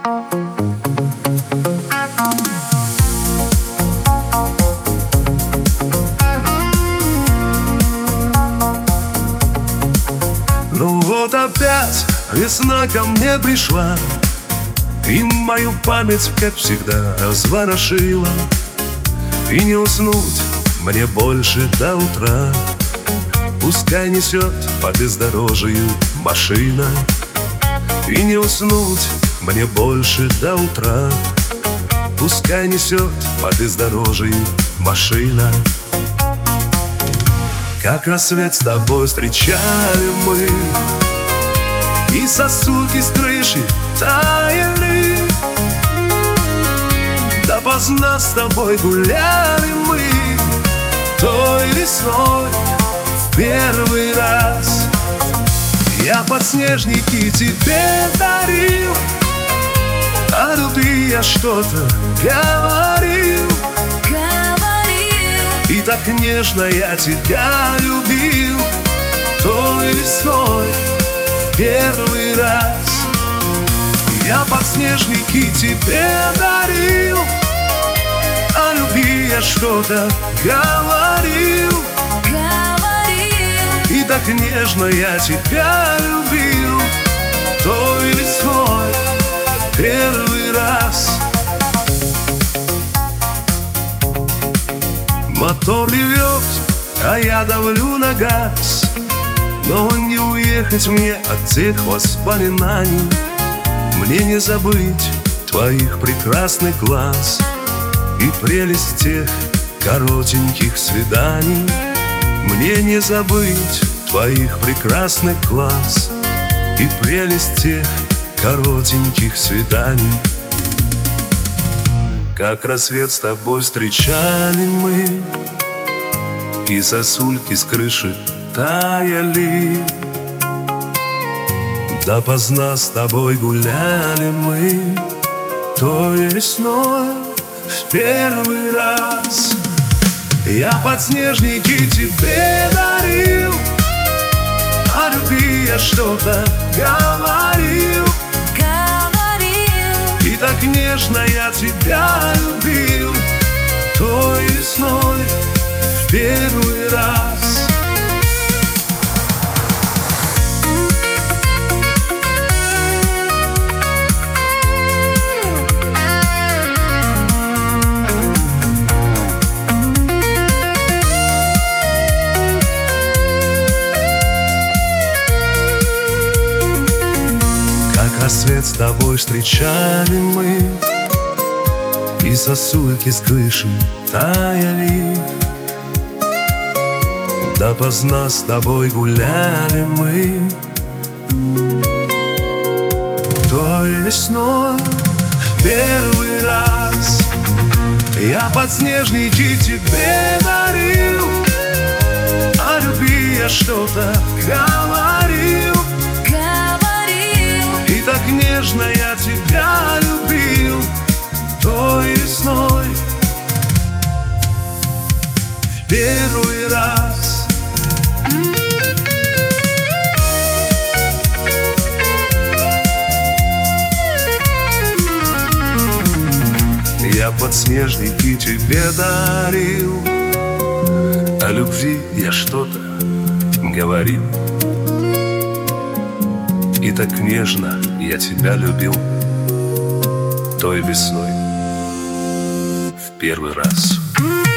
Ну вот опять весна ко мне пришла, и мою память, как всегда, разворошила. И не уснуть мне больше до утра. Пускай несет по бездорожью машина. И не уснуть мне больше до утра. Пускай несет по бездорожью машина. Как рассвет с тобой встречали мы, и сосульки с крыши таяли. Допоздна с тобой гуляли мы той весной в первый раз. Я подснежники тебе дарил, о любви я что-то говорил. И так нежно я тебя любил той весной в первый раз. Я подснежники тебе дарил, о любви я что-то говорил. И так нежно я тебя любил той весной в первый раз. Мотор ревет, а я давлю на газ, но не уехать мне от тех воспоминаний. Мне не забыть твоих прекрасных глаз и прелесть тех коротеньких свиданий. Мне не забыть твоих прекрасных глаз и прелесть тех коротеньких свиданий. Как рассвет с тобой встречали мы, и сосульки с крыши таяли. Допоздна с тобой гуляли мы той весной в первый раз. Я подснежники тебе дарил, о любви я что-то говорил. И так нежно я тебя любил той весной в первый раз. Рассвет с тобой встречали мы, и сосульки с крыши таяли. Допоздна с тобой гуляли мы той весной в первый раз. Я подснежники тебе дарил, о любви я что-то говорил. И так нежно я тебя любил той весной в первый раз. Я подснежники тебе дарил, о любви я что-то говорил. И так нежно я тебя любил той весной в первый раз.